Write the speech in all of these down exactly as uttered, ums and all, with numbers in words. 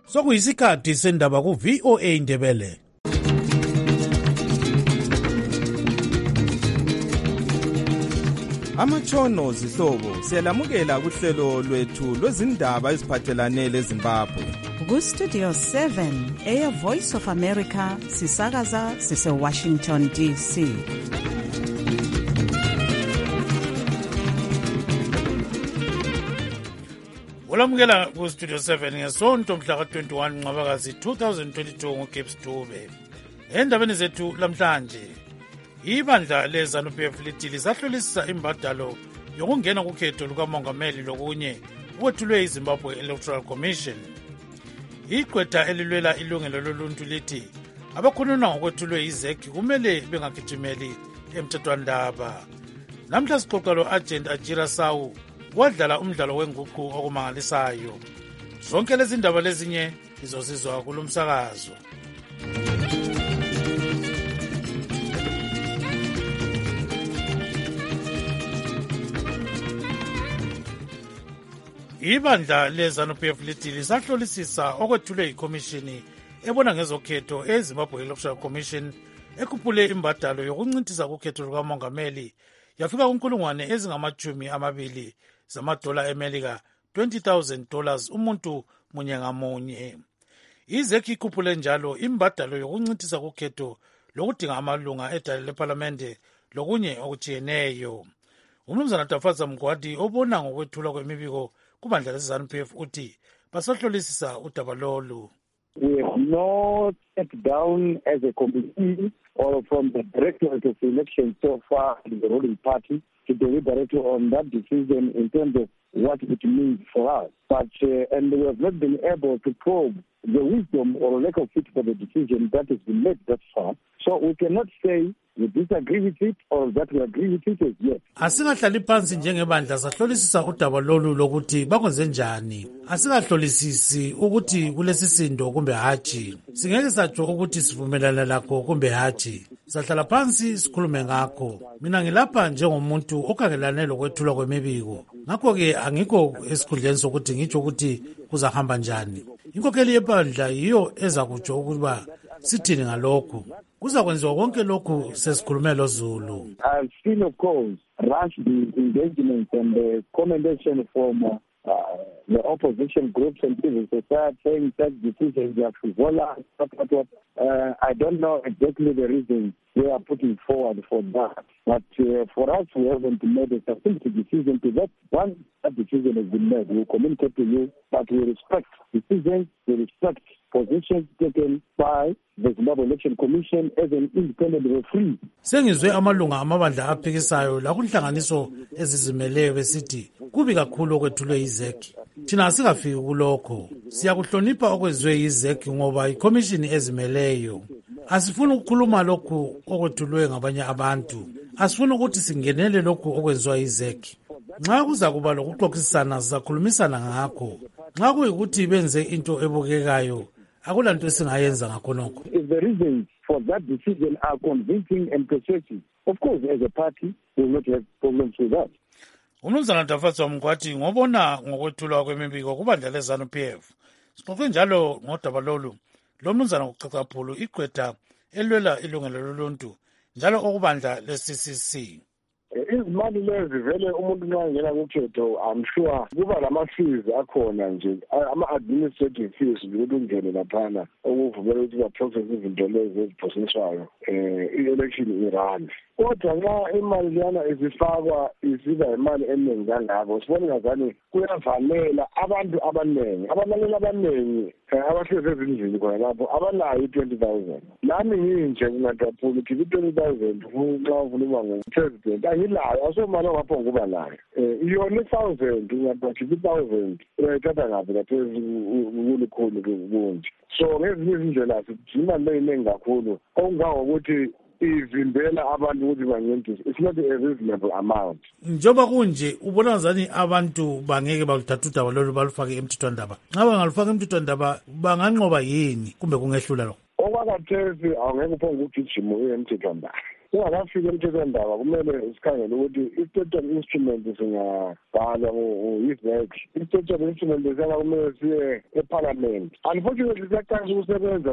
Sokuyisikhathi sendaba ku V O A Ndebele. Amatshono zihlobo siyalamukela kuhlelo lwethu lwezindaba eziphathelane leZimbabwe. Ku Studio seven, Air Voice of America, sisakaza sise Washington D C. Ulamukela ku Studio seven ngesonto mhla ka twenty-one Ncwabakazi twenty twenty-two ngoGibbs Dube. Endabeni zethu lamhlanje, ibandla leZANU-P F lithi lisahlolisisa imbadalo yokungena kukhetho lukamongameli lokunye ukwethulwe iZimbabwe Electoral Commission. Igqwetha elilwela ilungelo loluntu lithi abakhuluma ngokwethulwe iZEC kumele bengagijimeli emthethwandaba. Namhla sixoxa lo-Agent Ajira Sawu wadlala umdlalo wenguqu okumangalisayo. Zonke lezi ndaba lezinye izosizwa kulomsakazo. Ibandla leZANU-P F lithi lisahlolisisa okwethulwe ikhomishini ebona ngezokhetho eZimbabwe Electoral Commission ekhuphule imbadalo yokuncintisa kukhetho lukamongameli yafika kunkulungwane ezingamajumi amabili zamadola eMelika, twenty thousand dollars umuntu munye ngamunye. iZEC ikhuphule njalo imbadalo yokuncintisa kukhetho lokudinga amalunga edale leParlamente lokunye okujiyeneyo. Umnumzana Tafaza Mgwadi obona ngokwethula kwemibiko kubandla leZANU-P F uthi basahlolisisa udaba lolu. We have not sat down as a committee or from the Directorate of Elections so far in the ruling party to deliberate on that decision in terms of what it means for us. But uh, and we have not been able to probe the wisdom or lack of it for the decision that has been made that far. So we cannot say we disagree with it or that we agree with it as yet. Asikahlali phansi njengebandla sahlolisisa udaba lolu lokuthi bakwenze njani. Asikahlolisisi ukuthi kulesisindo kumbe haji. Singeke satsho ukuthi sivumelana lakho kumbe haji. Sahlala phansi sikhulume ngakho. Mina ngilapha njengomuntu okhangelane lokwethulwa kwemibiko. Ngakho ke angikho esikhundleni sokuthi ngitsho ukuthi kuzahamba njani. Inkokheli yebandla yiyo ezakutsho ukuba sithini ngalokho. Kuzakwenziwa konke lokhu sesikhulume loZulu. I've seen, of course, rush the engagement and the commendation from uh, uh, the opposition groups and civil society saying such decisions are frivolous. Uh, I don't know exactly the reasons they are putting forward for that. But uh, for us, we haven't made a succinct decision to that. Once that decision has been made, we'll communicate to you, but we respect decisions, we respect positions taken by the Zimbabwe Election Commission as an independent referee. Sengizwe amalunga amabandla aphikisayo lakunhlanganiso ezizimeleyo besithi kubi kakhulu okwethulwe iZEC. Thina asikafiki kulokho. Siyakuhlonipha okwezwe iZEC ngoba ikhomishini ezimeleyo. Asifuni ukukhuluma lokhu okwethulwe ngabanye abantu. Asifuni ukuthi singenele lokhu okwenziwa iZEC. Nxa kuza kuba lokuxoxisana sizakhulumisana ngakho. Nxa kuyikuthi benze into ebukekayo akulanto esingayenza ngakho nokho. If the reasons for that decision are convincing and persuasive, of course as a party we will not have problems with that. Umnumzana Tafaza Mgwadi ngobona ngokwethulwa kwemibiko kubandla leZANU-P F. Sixoxe njalo ngodaba lolu lo mnumzana uCacaphulu igqwetha elwela ilungelo loluntu njalo okubandla le-C C C. Izimali lezi vele umuntu nxa ngena kukhetho I'm sure kuba lama-fees akhona nje ama-administrative fees ukuthi ungene laphana okuvumela ukuthi baprocess izinto lezi eziprocesswayo um i-election irun. Kodwa nxa imali leyana izifakwa isiba imali eningi kangako sibone ngazani kuyavanela abantu abaningi abalaleli abaningi abahlezi ezindlini khona lapho abanayo i-twenty thousand. Nami nginje kungaDaphulu khipa i-twenty thousand nxa ukhuluma ngo-president angilayo asomali ongapho nguba nayo iyona i-thousand ungaDakhipha i-thousand uyayithatha ngaphi laphezu kulikhulu kunje. So ngezinye izindlela sithi imali leyiningi kakhulu okungangokuthi ivimbela abantu ukuthi bangentisa. It's not a reasonable amount. Njoba kunje ubona ngazani abantu bangeke baluthatha udaba lolu balufake emthethwandaba. Nxa bangalufaka emthethwandaba banganqoba yini kumbe kungehlula lokho? Okwakhathesi awungeke uphonge ukugijima uye emthethwandaba. ungakafiki emthethwandaba kumele sikhangele ukuthi i-statutory instrument singabhalwa yi-V E C. I-statutory instrument lesiyana kumele siye eparliament. Unfortunately siyaqalisa ukusebenza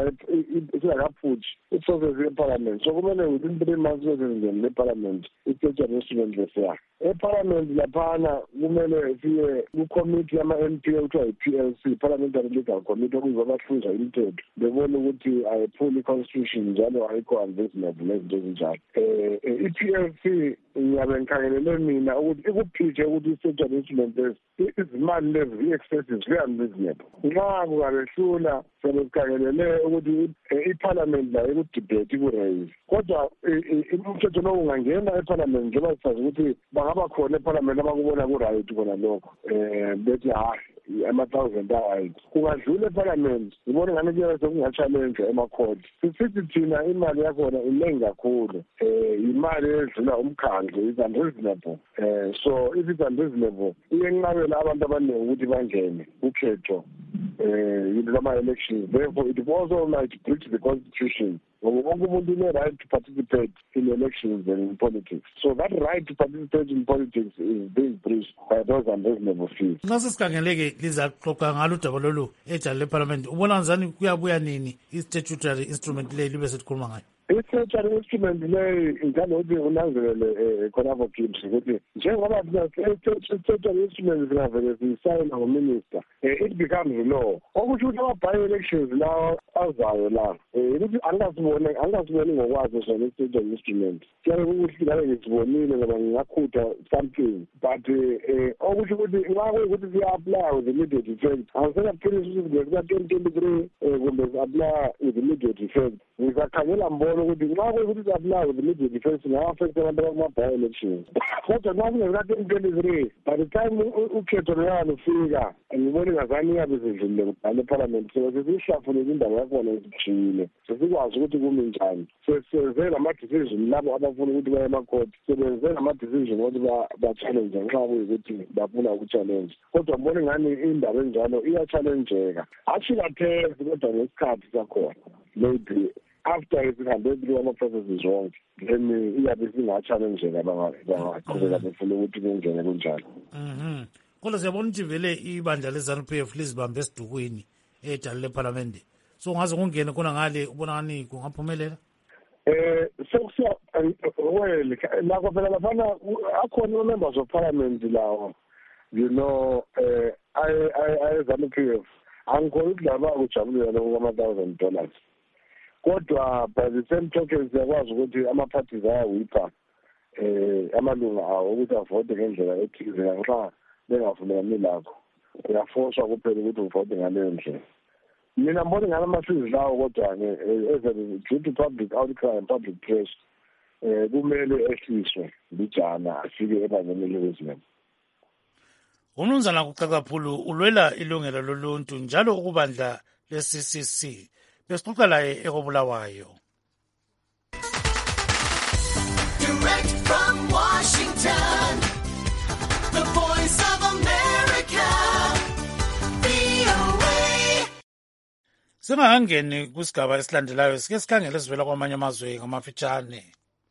singakaphuthi i-process ye-parliament. So kumele within three months sesingene le-parliament i-statutory instrument lesiya. E-parliament laphana kumele siye ku-committee yama-M P okuthiwa yi-P L C, Parliamentary Legal Committee, okuyibo abahluza imithetho bebona ukuthi ayiphuli i-constitution njalo ayikho unreasonable nezinto ezinjalo. Um i-P L C ngiyabe ngikhangelele mina ukuthi ikuphiche ukuthi i-statutory instrument lezi izimali lezi zi-excessive, zi-unreasonable. Nxa kungabehlula siyabe sikhangelele ukuthi i-parliament la ikudebate iku-raise. Kodwa umthetho lowo ungangena eparliament njengoba sisazi ukuthi bangaba khona eparliament abakubona ku-right khona lokho um bethi hayi ama-thousand a-right. Kungadlula eparliament ngibona ngani kuyabe sekunga-challenge ema-court. Sisithi thina imali yakhona iningi kakhulu, um imali edlula umkhandlu, is unreasonable. Um so if it's unreasonable iyenqabela abantu abaningi ukuthi bangene ukhetho um into lama-elections. Therefore it also might breach the constitution. Wonke umuntu une-right to participate in elections and in politics. So that right to participate in politics is being breached by those unreasonable fees. Nxa sesikhangeleke lizaxoxa ngalo udaba lolu ejali leparlament, ubona njani kuyabuya nini i-statutory instrument leyi libe sesikhuluma ngayo? I-statutory instrument leyi ngithanda ukuthi unanzelele khonapho Gibbs ukuthi njengoba i-statutory instrument zingavele zisayinwa nguminister, it becomes law. Okusho ukuthi ama-by-elections lawo azayo la ukuthi angasibone angasiboni ngokwazi sona i-statutory instrument. Kuyabe kukuhle ngabe ngisibonile ngoba ngingakhutha something, but okusho ukuthi nxa kuyikuthi siya-apply with immediate effect, angisekaphilisa ukuthi ngeka-twenty twenty-three kumbe si-apply with immediate effect. Ngizakhangela mbona ukuthi nxa kuyikuthi si-apply with immediate effect singawa-affect abantu abakuma-by-elections. Kodwa nxa kungeka-twenty twenty-three, by the time ukhetho loyalo lufika, ngibona ingazani iyabe sidlulile kudala eparliament. So sesiyihlafulele indaba yakhona esijiyile, sesikwazi ukuthi kumi njani. Sesenze lama-decision labo abafuna ukuthi baye ema-court, sebenze lama-decision ukuthi ba-challenge nxa kuyikuthi bafuna uku-challenge. Kodwa ngibona ingani indaba enjalo iya-challengeka. Hatshi kathesi kodwa ngesikhathi sakhona. Maybe after isihambe through ama-processes wonke, then iyabe singa-challengeka bangaqhubeka befuna ukuthi kungene kunjalo. Mhm. Kodwa siyabona ukuthi vele ibandla le-ZANU P F lizibambe esidukwini ejali lephalamende. So ngaze kungene khona ngale ubona ngani kungaphumelela? Eh sekusiya well lakho phela lafana akhona ama-members of parliament lawo, you know, eh I I I ZANU P F angikholwa ukuthi laba kujabulela lokho ama-thousand dollars. Kodwa by the same token siyakwazi ukuthi ama-parties ayawipha eh amalunga awo ukuthi avote ngendlela ethize nxa bengavumelani lakho. Uyafoswa kuphela ukuthi uvote ngaleyo ndlela. Mina mbona ngala masizi lawo kodwa-ke as a due to public outcry and public press um kumele ehliswe lijana afike ebangeni elizweni. Umnumzana kuCacaphulu ulwela ilungelo loluntu njalo ukubandla le-C C C. Besixoxa laye ekobulawayo. Direct from Washington, the voice of America, V O A. Singakangeni kusigaba esilandelayo sike sikhangele sivela kwamanye amazwe ngamafitshane.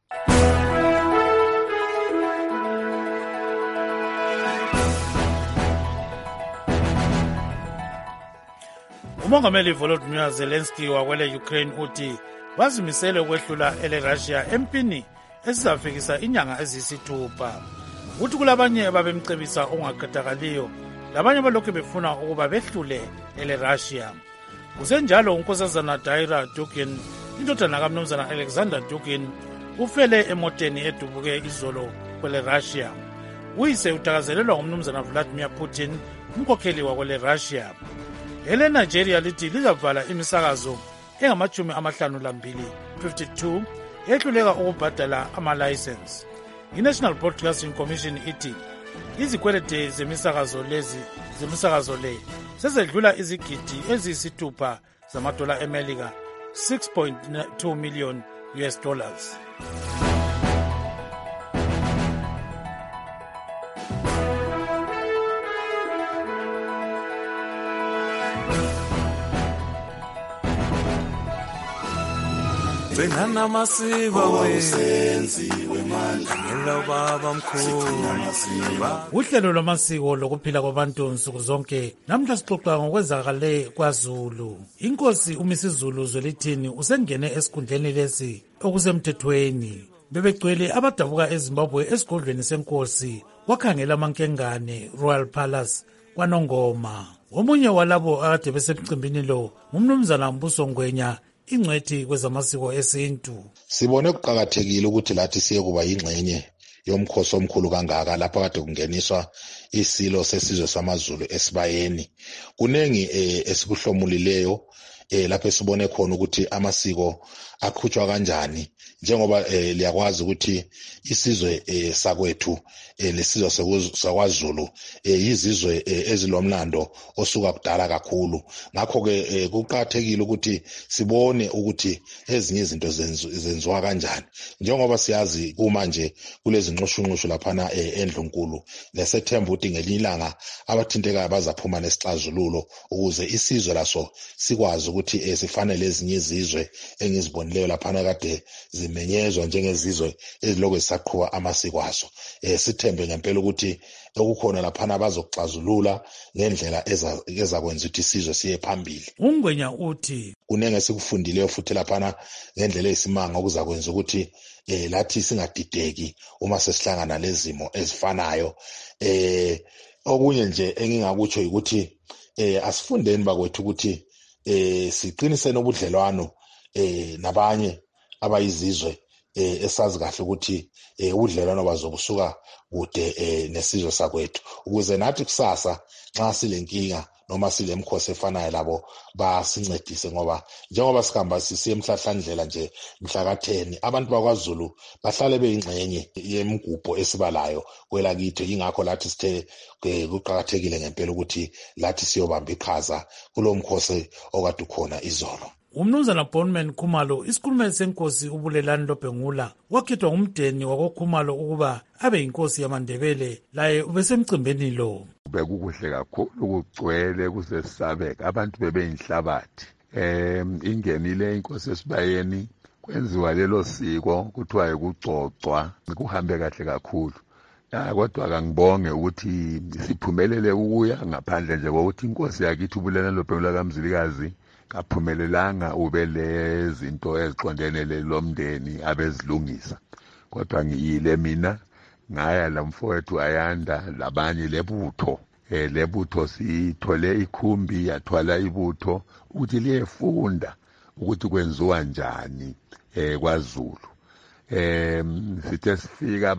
Umongameli Volodymyr Zelensky wakwele Ukraine uthi bazimisele ukwehlula ele Russia empini esizafikisa inyanga ezisithupha. Uthi kulabanye ababemcebisa ongaqedakaliyo, labanye balokhu befuna ukuba behlule ele Russia. Kusenjalo unkosazana Daira Dugin, indodana kaMnumzana Alexander Dugin, ufele emoteni edubuke izolo kwele Russia. Uyise utakazelelwa ngumnumzana Vladimir Putin, umkhokheli wakwele Russia. Ele Nigeria lithi lizavala imisakazo engamachumi amahlanu lambili fifty-two ehluleka ukubhadala ama-license. I-National Broadcasting Commission ithi izikwelede zemisakazo lezi zemisakazo le sezedlula izigidi eziyisithupha zamadola eMelika, six point two million U S dollars. gcina namasiko wenziwe mandla ngelo baba mkhulu. Uhlelo lwamasiko lokuphila kwabantu nsuku zonke namhla sixoxa ngokwenzakale kwaZulu. Inkosi uMisizulu Zwelithini usengene esikhundleni lesi okusemthethweni. Bebegcwele abadabuka eZimbabwe esigodlweni senkosi wakhangela amankengane Royal Palace kwaNongoma. Omunye walabo akade besemcimbini lo ngumnumzana Mbuso Ngwenya, ingcwethi kwezamasiko esintu. Sibone kuqakathekile ukuthi lathi siye kuba yingxenye yomkhosi omkhulu kangaka lapha kade kungeniswa isilo sesizwe samaZulu esibayeni. Kunengi eh, esikuhlomulileyo eh, lapho sibone khona ukuthi amasiko aqhutshwa kanjani, njengoba eh, liyakwazi ukuthi isizwe eh, sakwethu eh, lesizwe sakwaZulu eh, yizizwe eh, ezilomlando osuka kudala kakhulu. Ngakho ke eh, kuqhakathekile ukuthi sibone ukuthi ezinye izinto zenziwa kanjani, njengoba siyazi kuma nje kulezi nxushunxushu laphana eh, endlunkulu. Lesethemba ukuthi ngelinye ilanga abathintekayo bazaphuma nesixazululo ukuze isizwe laso sikwazi ukuthi eh, sifanele ezinye izizwe engizibonileyo laphana kade zimenyezwa njengezizwe ezilokhu zisaqhubeka amasiko azo. Eh, sithembe ngempela ukuthi okukhona laphana bazokuxazulula ngendlela ezakwenza ukuthi isizwe siye phambili. Ungwenya uthi kunenge sikufundileyo futhi laphana ngendlela esimanga okuzakwenza ukuthi eh lathi singadideki uma sesihlangana lezimo ezifanayo. Eh okunye nje engingakutsho ukuthi eh asifundeni bakwethu ukuthi eh siqinise nobudlelwano eh nabanye abayizizwe eh esazi kahle ukuthi eh udlelwano bazokusuka kude eh nesizwe sakwethu, ukuze nathi kusasa nxa silenkinga noma silemkhosi efanayo labo basincedise, ngoba njengoba sikhamba sisiye emhlahlandlela nje mhla ka ten abantu bakwaZulu bahlale beyingxenye yemgubho esibalayo kwelakithi. Ingakho lathi sithe kuqhakathekile ngempela ukuthi lathi siyobamba iqhaza kulomkhosi okade ukhona izolo. Umnumzana Bonman Khumalo, isikhulumeli senkosi uBulelani Lobhengula, wakhethwa ngumdeni wakoKhumalo ukuba abe inkosi yamaNdebele, laye ubesemcimbini lo. Bekukuhle kakhulu ukugcwele kusesabeka, abantu bebeyinhlabathi. Em ingenile inkosi esibayeni, kwenziwa lelo siko kuthiwa ukugcocwa, kuhambe kahle kakhulu. Ya kodwa kangibonge ukuthi siphumelele ukuya ngaphandle nje kokuthi inkosi yakithi uBulelani Lobhengula kaMzilikazi kaphumelelanga ube lezinto eziqondene lelomndeni abezilungisa. Kodwa ngiyile mina ngaya lamfowethu Ayanda labanye lebutho eh lebutho sithole ikhumbi yathwala ibutho ukuthi liyefunda ukuthi kwenziwa njani eh kwaZulu. Eh sithe sifika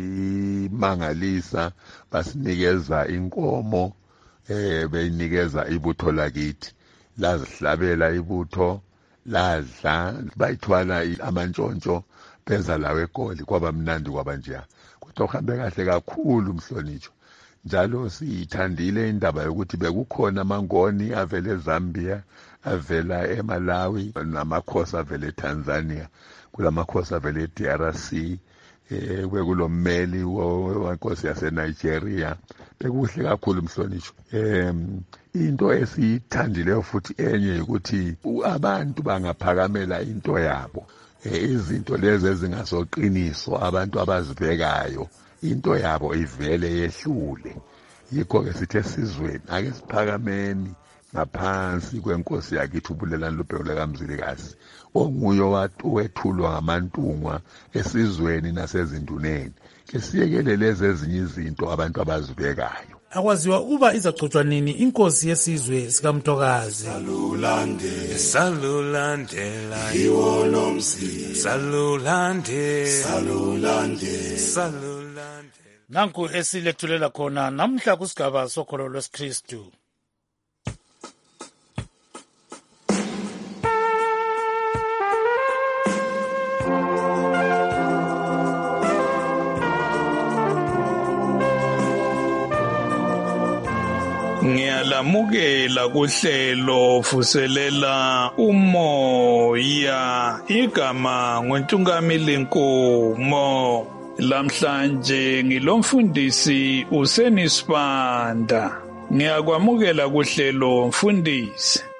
basimangalisa, basinikeza inkomo eh beyinikeza ibutho lakithi, lazihlabela ibutho, ladla, bayithwala amantshontsho, benza lawe egoli, kwaba mnandi kwaba nje. Kodwa uhambe kahle kakhulu Mhlonitsho. Njalo siyithandile indaba yokuthi bekukhona amangoni avele eZambia, avela eMalawi, namakhosi avele eTanzania, kulamakhosi avele eD R C, eh kwekulommeli wenkosi yaseNigeria. Bekuhle kakhulu Mhlonitsho. Em into esiyithandileyo futhi enye ukuthi abantu bangaphakamela into yabo, izinto lezi ezingasoqiniso, abantu abazibekayo into yabo ivele yehlule. Yikho ke sithe sizweni ake siphakameni ngaphansi kwenkosi yakithi uBulelani Lobhengula kaMzilikazi, onguye owethulwa ngamantungwa esizweni nasezinduneni. Ke siyekele lezi ezinye izinto abantu abazibekayo. Akwaziwa uba izagcotshwa nini inkosi yesizwe sikaMthokazi. Salulande salulandela iwo nomsi, salulande salulande salulande. Nanku esilethulela khona namhla kusigaba sokholo lwesikristu. Ngiyalamukela kuhlelo vuselela umoya, igama ngoNtungamili Nkomo. Lamhlanje ngilomfundisi uSenisibanda. Ngiyakwamukela kuhlelo mfundisi.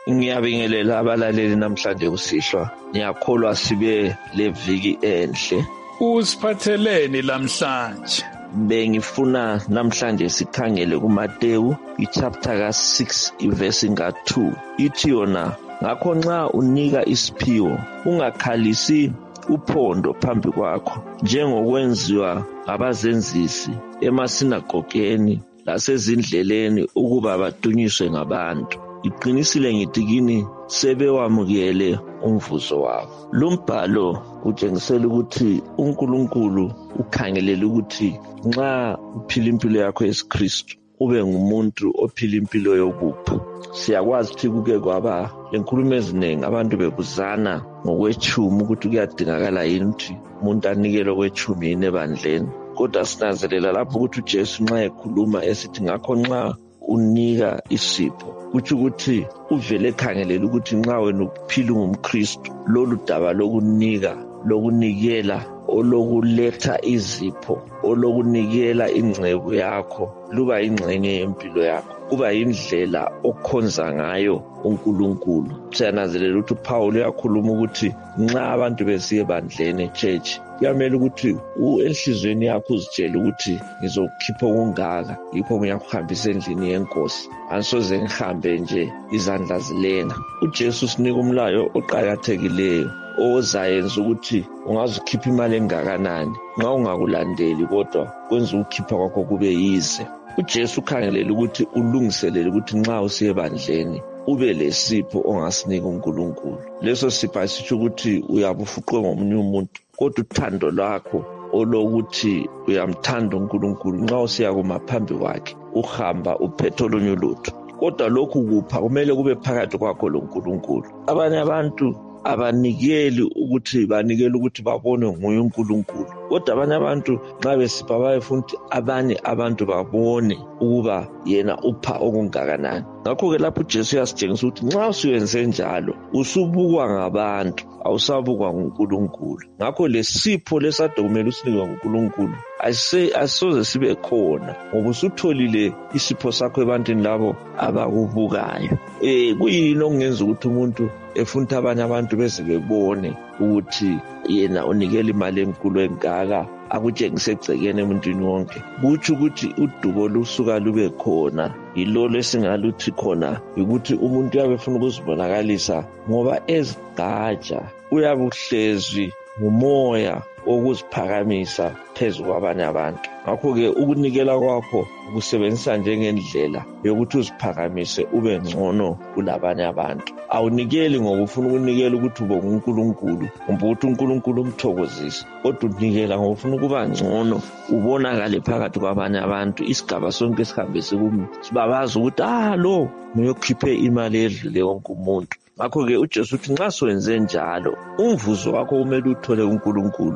Ngiyabingelela abalaleli namhlanje kusihlwa. Ngiyakholwa sibe leviki enhle. Usiphatheleni lamhlanje? Bengifuna namhlanje sikhangele kuMateyu ichapter ka six iverse ka two. Ithi yona, ngakho nxa unika isiphiwo ungakhalisi uphondo phambi kwakho njengokwenziwa ngabazenzisi emasinagogeni lasezindleleni ukuba badunyiswe ngabantu. Iqinisile ngithi kini sebewamukele umvuzo wabo. Lombhalo utshengisela ukuthi uNkulunkulu ukhangelela ukuthi nxa uphila impilo yakho yeSkristu ube ngumuntu ophila impilo yokupha. Siyakwazi ukuthi kuke kwaba lenkulumo eziningi abantu bebuzana ngokwechumi ukuthi kuyadingakala yini ukuthi umuntu anikele okwechumi yini ebandleni. Kodwa sinanzelela lapho ukuthi uJesu nxa ekhuluma esithi ngakho nxa unika isipho kuthi ukuthi uvele ekhangelela ukuthi nxa wena uphila ngumKristu lolu daba lokunika lokunikela olokuletha izipho olokunikela ingcebo yakho luba ingxenye yempilo yakho kuba indlela okhonza ngayo uNkulunkulu. Siyananzelela ukuthi uPaul uyakhuluma ukuthi nxa abantu besiye ebandleni echurch kuyamele ukuthi enhlizweni yakho uzitshele ukuthi ngizokhipha okungaka yikho ngiyakuhambisa endlini yenkosi angisoze ngihambe nje izandla zilenga. uJesu sinika umlayo oqhakathekileyo ozayenza ukuthi ungazikhipha imali engakanani nxa ungakulandeli kodwa kwenza ukukhipha kwakho kube yize. uJesu ukhangelela ukuthi ulungiselele ukuthi nxa usiye ebandleni ube lesipho ongasinika uNkulunkulu. Leso sipho sisho ukuthi uyabufuqwe ngomunye umuntu kodwa uthando lwakho olokuthi uyamthanda uNkulunkulu nxa usiya kuma phambi kwakhe uhamba uphethe olunye ulutho. Kodwa lokhu kupha kumele kube phakathi kwakho loNkulunkulu. Abanye abantu abanikeli ukuthi banikele ukuthi babone nguye uNkulunkulu kodwa abanye abantu nxa besipha bayefuna ukuthi abanye abantu babone ukuba yena upha okungakanani. Ngakho ke lapho uJesu uyasitshengisa ukuthi nxa usuyenze njalo usubukwa ngabantu awusabukwa nguNkulunkulu. Ngakho lesipho lesade kumele usinikwe nguNkulunkulu asisoze sibe khona ngoba usutholile isipho sakho ebantwini labo abakubukayo. Eh kuyini okungenza ukuthi umuntu efuna abanye abantu bese bebone ukuthi yena unikela imali enkulu engaka akutshengise egcekeni emuntwini wonke? Kutsho ukuthi udubo lusuka lube khona yilolo esingaluthi khona ukuthi umuntu uyabe efuna ukuzibonakalisa ngoba ezigqaja uyabe uhlezwi ngumoya okuziphakamisa phezu kwabanye abantu. Ngakho-ke ukunikela kwakho ukusebenzisa njengendlela yokuthi uziphakamise ube ngcono kulabanye abantu. Awunikeli ngoba ufuna ukunikela ukuthi ube nguNkulunkulu kumbe ukuthi uNkulunkulu umthokozise, kodwa unikela ngoba ufuna ukuba ngcono ubonakale phakathi kwabanye abantu. Isigaba sonke sihambe sikumi sibabaza ukuthi ah lo uyokhiphe imali edlule wonke umuntu. Ngakho-ke uJesu uthi nxa sowenze njalo umvuzo wakho kumele uthole uNkulunkulu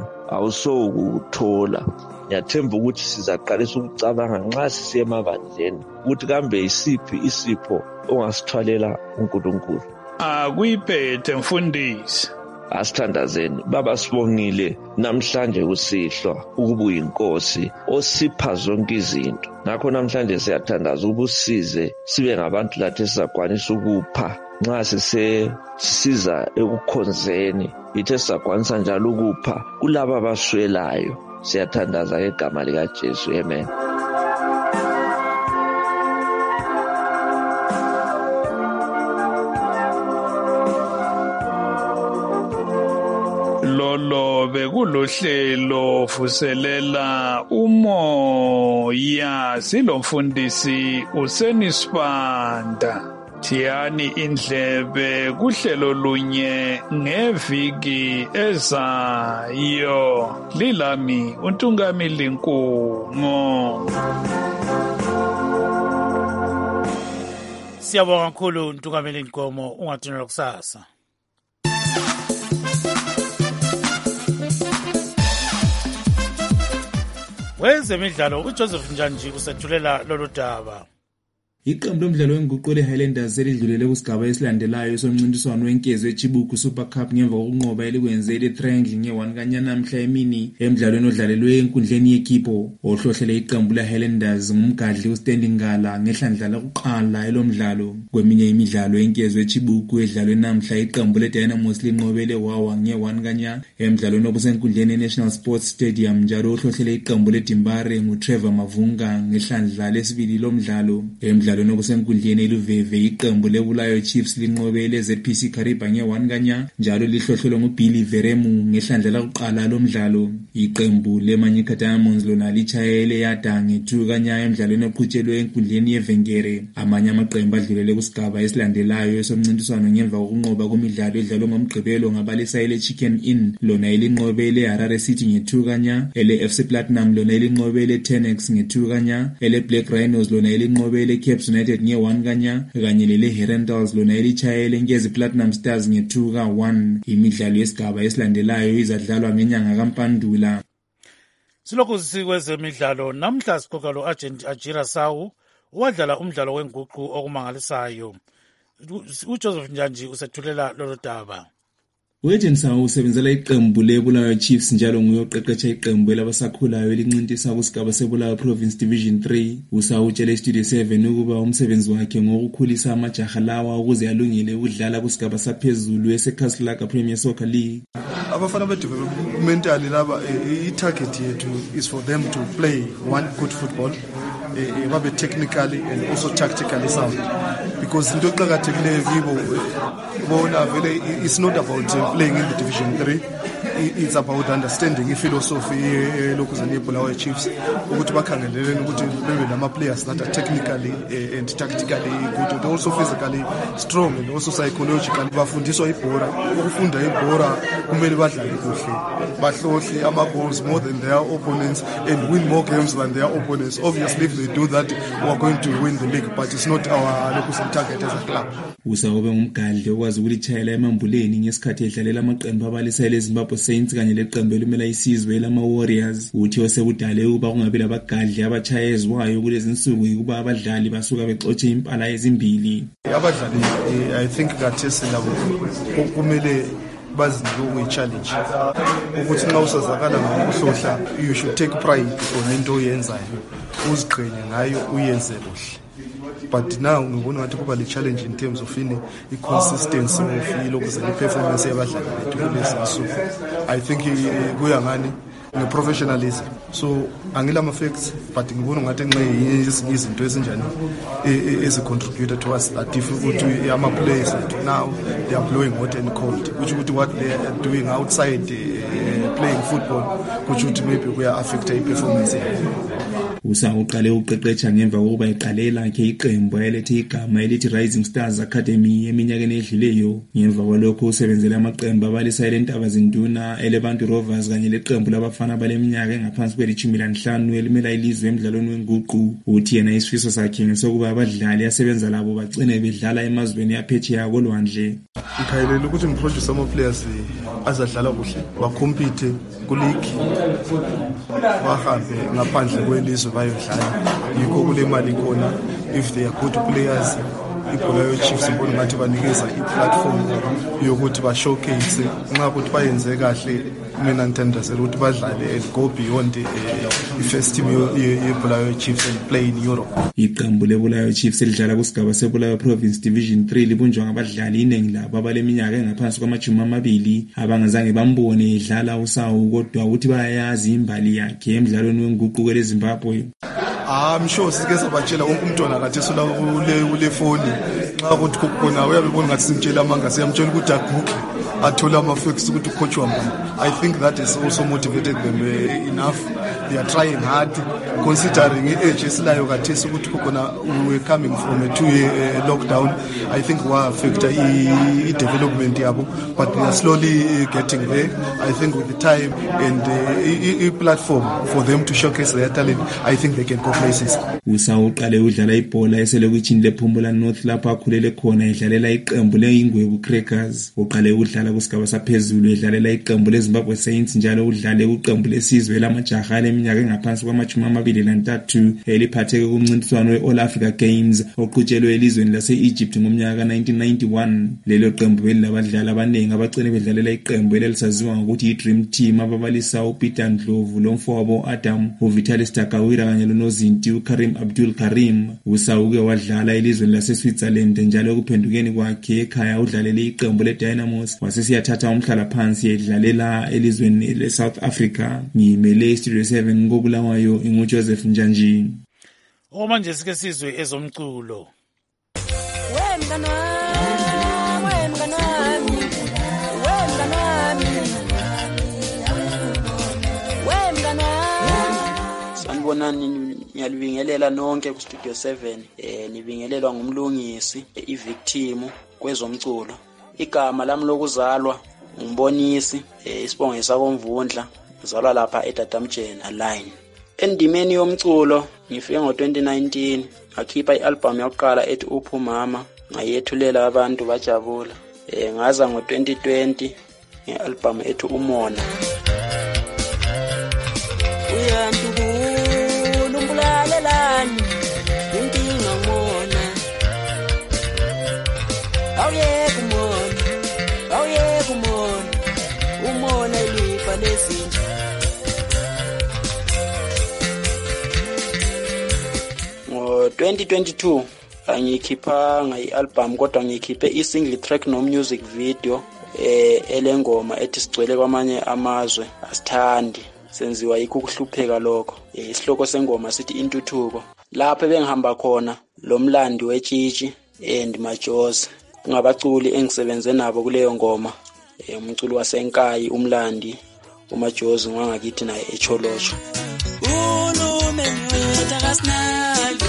awusokuthola. Ngiyathemba ukuthi sizaqalisa ukucabanga nxa sisiya emabandleni ukuthi kambe yisiphi isipho ongasithwalela uNkulunkulu. Akuyiphethe mfundisi. Asithandazeni baba, sibongile namhlanje kusihlwa ukuba uyinkosi osipha zonke izinto. Ngakho namhlanje siyathandaza ubusize sibe ngabantu lathi sizakwanisa ukupha nxa sisiza ekukhonzeni ithe sizakwanisa njalo ukupha kulabo abaswelayo. Siyathandaza ngegama likaJesu, amen. Lolo bekulohlelo vuselela umoya silomfundisi uSenisibanda. Thiyani indlebe kuhlelo lunye ngeviki ezayo. Lilami uNtungamili Nkomo. Siyabonga kakhulu uNtungamili Nkomo, ungathina kusasa. Wezemidlalo uJoseph Njanji usethulela lolu daba. Iqembu lomdlalo wenguqu le-Highlanders selidlulele kusigaba esilandelayo somncintiswano wenkezo weChibuku Super Cup ngemva kokunqoba elikwenze le-Triangle nge-one kanyanamhla emini emdlalweni odlalelwe enkundleni yeKipo. Ohlohlele iqembu le-Highlanders ngumgadli uStanley Ngala ngehlandla lokuqala elomdlalo. Kweminye imidlalo yenkezo weChibuku edlalwe namhla iqembu le-Dynamos linqobele Wawa nge-one kanya emdlalweni obusenkundleni e-National Sports Stadium, njalo ohlohlele iqembu le-Dimbare nguTrevor Mavunga ngehlandla lesibili lomdlalo. Emdlalweni obusenkundleni eLuveve iqembu leBulawayo Chiefs linqobele Z P C Kariba nge-one kanya, njalo lihlohlelwe nguBilly Veremu ngehlandla lokuqala lomdlalo. Iqembu leManyika Diamonds lona lichayele yada nge-two kanya emdlalweni oqhutshelwe enkundleni yeVengere. Amanye amaqembu adlulele kusigaba esilandelayo esomncintiswano ngemva kokunqoba kwemidlalo edlalwe ngomgqibelo ngabalisa ele-Chicken Inn lona elinqobele Harare City nge-two kanya, ele-F C Platinum lona elinqobele Tenex nge-two kanya, ele-Black Rhinos lona elinqobele Cape United nge-one kanya, kanye lele-Herentals lona elichayele Nkezi Platinum Stars nge-two ka one. Imidlalo yesigaba esilandelayo izadlalwa ngenyanga kaMpandula. Silokhu sikwezemidlalo namhla siqoqa lo-Agent Ajira Sawu owadlala umdlalo wenguqu okumangalisayo. uJoseph Njanji usethulela lolu daba. U-Agent Sawu usebenzela iqembu leBulawayo Chiefs njalo nguye oqeqesha iqembu elabasakhulayo elincintisa kusigaba seBulawayo Province Division three. Usawu utshele iStudio seven ukuba umsebenzi wakhe ngokukhulisa amajaha lawa ukuze alungele ukudlala kusigaba saphezulu eseKaslaka Premier Soccer League. Abafana be-developmentally laba i-target yethu is for them to play one good football, babe technically and also tactically sound, because into eqhakathekileyo kibo bona vele it's not about uh, playing in the Division three, it's about understanding i-philosophy elokuzana yeBulawayo Chiefs ukuthi bakhangeleleni ukuthi bebe nama-players that are technically uh, and tactically good, but also physically strong and also psychologically. Bafundiswa ibhora, ukufunda ibhora kumele badlale kuhle, bahlohle ama-goals more than their opponents and win more games than their opponents. Obviously if they do that we are going to win the league, but it's not our local target as a club. Usawube ngumgadli okwazi ukulitshayela emambuleni ngesikhathi edlalela amaqembu abalisa leZimbabwe Saints kanye leqembu elimela isizwe lama-Warriors. Uthi osekudale ukuba kungabi labagadli abatshayezwayo kulezi nsuku ukuba abadlali basuka bexotshe impala ezimbili. Abadlali I think kathesi labo kumele bazinike ukuyi-challenge ukuthi nxa usazakala ngokuhlohla you should take pride on into oyenzayo, uziqhenye ngayo uyenze kuhle. But now ngibona ngathi kuba le-challenge in terms of ini i-consistency of ilokuzela i-performance yabadlali bethu kulezi nsuku. I think kuya ngani nge-professionalism, so angila ama-facts but ngibona ngathi nxa izinto ezinjani ezi-contributor towards that. If ukuthi ama-players now they are blowing hot and cold, which ukuthi what they are doing outside uh, playing football which ukuthi maybe kuya-affecta i-performance yabo. Usawu uqale uqeqesha ngemva kokuba iqale lakhe iqembu elethe igama elithi Rising Stars Academy eminyakeni edluleyo. Ngemva kwalokho usebenzele amaqembu abalisa elentaba zinduna eleBantu Rovers kanye leqembu labafana baleminyaka engaphansi kwelishumi lanhlanu elimela ilizwe emidlalweni wenguqu. Uthi yena isifiso sakhe ngesokuba abadlali asebenza labo bagcine bedlala emazweni aphetsheya kolwandle. Ngikhayelela ukuthi ngiproduce ama-players azadlala kuhle, bakompete kuleague, bahambe ngaphandle kwelizwe bayodlala. Yikho kule mali khona. If they are good players, iBulawayo Chiefs ngibona ngathi banikeza i-platform yokuthi ba-showcase nxa ukuthi bayenze kahle. Mina ngithandazela ukuthi badlale and go beyond i-first team yeBulawayo Chiefs and play in Europe. Iqembu leBulawayo Chiefs elidlala kusigaba seBulawayo Province Division three libunjwa ngabadlali iningi labo abaleminyaka engaphansi kwamajumi amabili abangazange bambone edlala Usawu, kodwa ukuthi bayayazi imbali yakhe emidlalweni wenguqu kweleZimbabwe. I'm sure sike sabatshela wonke umntwana kathesi la kule kule phone xa kuthi khona uyabona ngathi simtshela amanga siyamtshela ukuthi aguqe athola ama-facts ukuthi ucoach wami. I think that is also motivated them uh, enough. They are trying hard considering i-age esilayo kathesi ukuthi khona we were coming from a two year uh, lockdown. I think wa affecta i-development yabo, but they are slowly uh, getting there. I think with the time and uh, i-platform for them to showcase their talent, I think they can go places. Usawu uqale udlala ibhola eselokishini lePhumula North lapho akhulele khona edlalela iqembu leIngwebu Crackers. Uqale udlala kusigaba saphezulu edlalela iqembu leZimbabwe Saints njalo udlale kuqembu lesizwe lamajaha leminyaka eneminyaka engaphansi kwamajumi amabili nantathu eliphatheke kumncintiswano we-All Africa Games oqhutshelwe elizweni lase-Egypt ngomnyaka ka-nineteen ninety-one. Lelo qembu belilabadlali abaningi abagcine bedlalela iqembu elalisaziwa ngokuthi yi-Dream Team ababalisa uPeter Ndlovu, lomfowabo Adam, uVitalis Takawira kanye lonozinti uKarim Abdul Karim. Usawuke wadlala elizweni lase-Switzerland njalo ekuphendukeni kwakhe ekhaya udlalele iqembu le-Dynamos wasesiyathatha umhlala phansi edlalela elizweni le-South Africa. Ngiyimele Studio seven ngobulawayo inguJoseph Njanji. Omanje sike sizwe ezomculo. Wemngani wami, wemngani wami, wemngani wami, wemngani wami. Sanibonani, ngiyalibingelela nonke ku Studio seven. Eh nibingelelwa ngumlungisi iVictim kwezomculo. Igama lami lokuzalwa ngumbonisi isibongo sakomvundla, ngizalwa lapha eDadamjena line. Endimeni yomculo ngifike ngo twenty nineteen, ngakhipha i-album yokuqala ethi Uphu Mama, ngayethulela abantu bajabula. Eh ngaza ngo twenty twenty nge-album ethi Umona. Uyantukula umbulalelani inkinga ngona, awuyeke umona, awuyeke umona, umona ilifa lezinto. Ngo twenty twenty-two angikhipha ngai-album kodwa ngikhiphe i-single track no music video eh elengoma ethi sigcwele kwamanye amazwe asithandi, senziwa yikho ukuhlupheka lokho. Isihloko sengoma sithi intuthuko. Lapho bengihamba khona lo mlandi wetshitshi and Majozi, ngabaculi engisebenze nabo kuleyo ngoma. Umculi wasenkayi umlandi uMajozi ngangakithi naye echolocho. Unomenwetha kasinali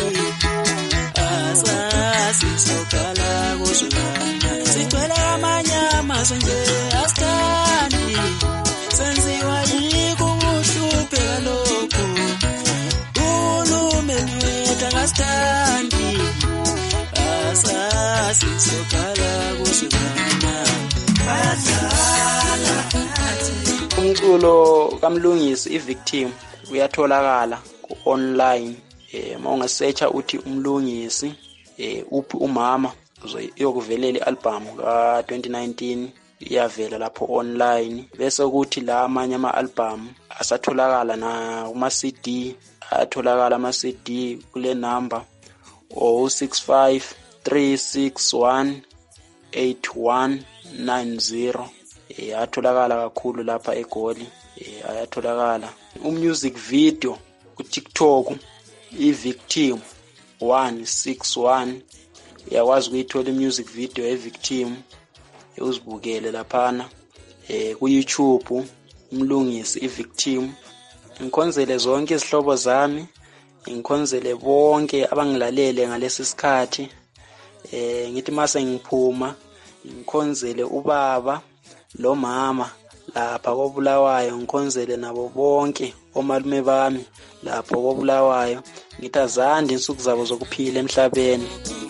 asasi sokala kuzwana, sigcwele amanye amazwe nje asithandi, senziwa yikho ukuhlupheka lokho. Unomenwetha kasinali asasi sokala kuzwana. Umculo kamlungisi iVictim uyatholakala ku-online. Eh mawungasearcha uthi umlungisi eh uphi umama uzoyokuvelela i-album ka twenty nineteen iyavela lapho online. Bese kuthi la amanye ama-album asatholakala na kuma C D, atholakala ama C D kule number zero six five three six one eight one nine zero. Eh atholakala kakhulu lapha eGoli. Eh ayatholakala umusic video ku TikTok iVictim one six one. Uyakwazi ukuyithola imusic video eVictim uzibukele laphana. Eh ku YouTube umlungisi iVictim. Ngikhonzele zonke izihlobo zami, ngikhonzele bonke abangilalele ngalesi sikhathi. Eh ngithi mase ngiphuma ngikhonzele ubaba lo mama lapha koBulawayo, ngikhonzele nabo bonke omalume bami lapho koBulawayo. Ngithi azande insuku zabo zokuphila emhlabeni.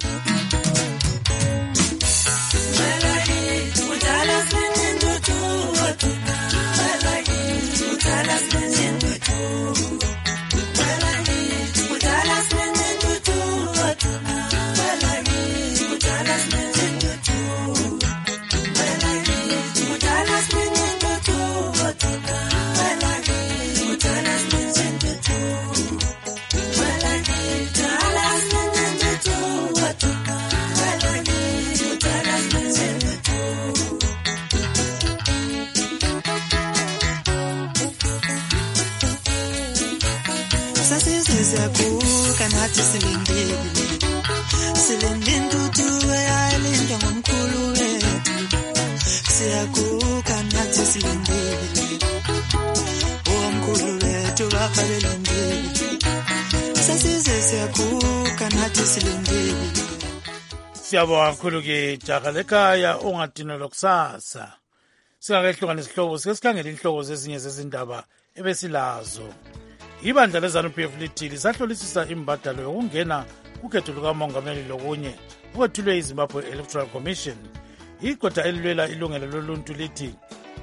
Siyakuka nathi silindile, silinde intuthu eyayilinda ngomkhulu wethu. Siyakuka nathi silindile, omkhulu wethu bapha belindile. Sasize siyakuka nathi silindile. Siyabonga kakhulu ke jaha lekhaya ongadinelwa kusasa. Singakehlukana isihlobo sike sikhangele inhlobo zezinye zezindaba ebesilazo. Ibandla leZANU-P F lithi lisahlolisisa imbadalo yokungena kukhetho lukamongameli lokunye okwethulwe yiZimbabwe Electoral Commission. Iqoda elilwela ilungelo loluntu lithi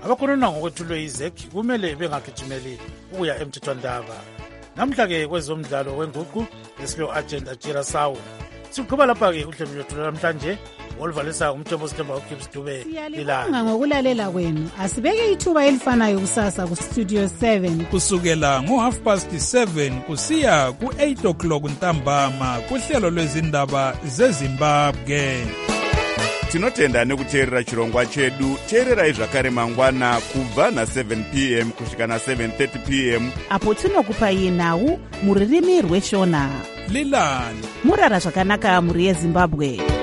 abakhonona ngokwethulwe izek kumele bengagijimeli ukuya emthethwandaba. Namhla-ke kwezomdlalo wenguqu lesilo agenda jira sawo siqhuba lapha-ke uhlelo lwethu namhlanje oluvalisa umthombo sithemba uGibbs Dube Siyalibonga ngokulalela kwenu. Asibeke ithuba elifanayo kusasa kustudio seven kusukela ngo-half past seven kusiya ku-eight o'clock ntambama kuhlelo lwezindaba zezimbabwe. Tinotenda nekuteerera chirongwa chedu. Teererai zvakare mangwana kubva na-seven p m kusvika na-seven thirty p m apo tinokupai nhau muririmi rweshona. Lilani murara zvakanaka muri yeZimbabwe.